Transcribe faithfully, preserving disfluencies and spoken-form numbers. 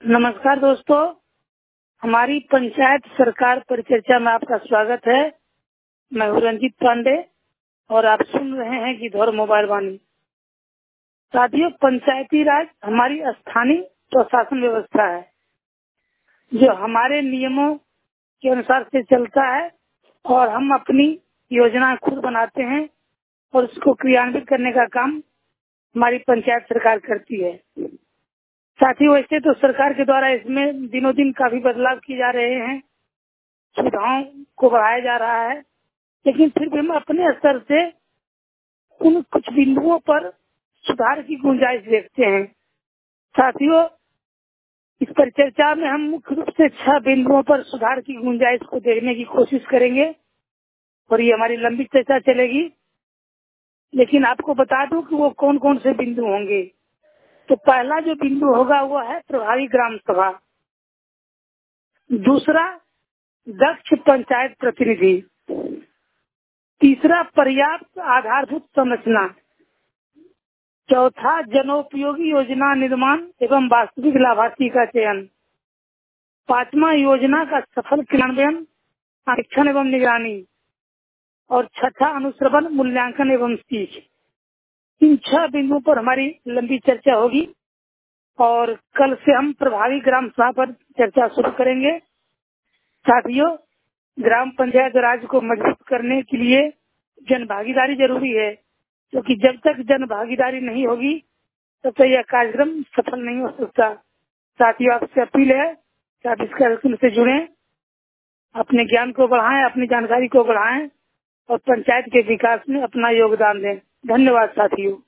नमस्कार दोस्तों, हमारी पंचायत सरकार परिचर्चा में आपका स्वागत है। मैं हूँ रंजीत पांडे और आप सुन रहे हैं गिद्धौर मोबाइल वाणी। साथियों, पंचायती राज हमारी स्थानीय प्रशासन व्यवस्था है जो हमारे नियमों के अनुसार से चलता है और हम अपनी योजना खुद बनाते हैं और उसको क्रियान्वित करने का काम हमारी पंचायत सरकार करती है। साथियों, वैसे तो सरकार के द्वारा इसमें दिनों दिन काफी बदलाव किए जा रहे हैं, सुविधाओं को बढ़ाया जा रहा है, लेकिन फिर भी हम अपने स्तर से उन कुछ बिंदुओं पर सुधार की गुंजाइश देखते हैं। साथियों, इस परिचर्चा में हम मुख्य रूप से छह बिंदुओं पर सुधार की गुंजाइश को देखने की कोशिश करेंगे और ये हमारी लंबी चर्चा चलेगी। लेकिन आपको बता दूं कि वो कौन कौन से बिंदु होंगे। तो पहला जो बिंदु होगा वो है प्रभावी ग्राम सभा। दूसरा, दक्ष पंचायत प्रतिनिधि। तीसरा, पर्याप्त आधारभूत संरचना। चौथा, जनोपयोगी योजना निर्माण एवं वास्तविक लाभार्थी का चयन। पांचवा, योजना का सफल क्रियान्वयन, आरक्षण एवं निगरानी। और छठा, अनुश्रवण, मूल्यांकन एवं सीख। इन छह बिंदुओं पर हमारी लंबी चर्चा होगी और कल से हम प्रभावी ग्राम सभा पर चर्चा शुरू करेंगे। साथियों, ग्राम पंचायत राज को मजबूत करने के लिए जन भागीदारी जरूरी है, क्योंकि जब तक जन भागीदारी नहीं होगी तब तक यह कार्यक्रम सफल नहीं हो सकता। साथियों, आपसे अपील है कि आप इस कार्यक्रम से जुड़ें, अपने ज्ञान को बढ़ाएं, अपनी जानकारी को बढ़ाएं और पंचायत के विकास में अपना योगदान दें। धन्यवाद साथियों।